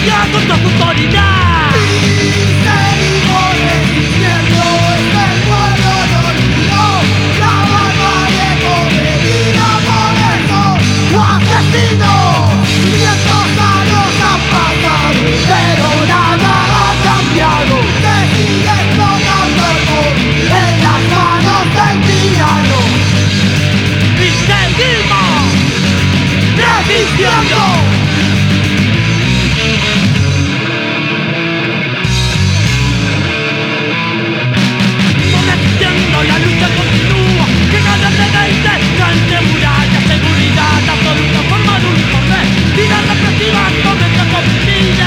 justicia contra su autoridad. Y seguimos resistiendo, este pueblo no olvidó la barbarie cometida por esos asesinos. 500 años han pasado, pero nada ha cambiado. Se sigue explotando el móvil en las manos del tirano. Y seguimos ¡Resistiendo! La lucha continúa, llega desde grande muralla, seguridad absoluta, forma de uniforme, vida represiva, cometa convertida.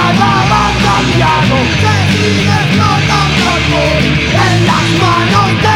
Se sigue explotando el móvil en las manos de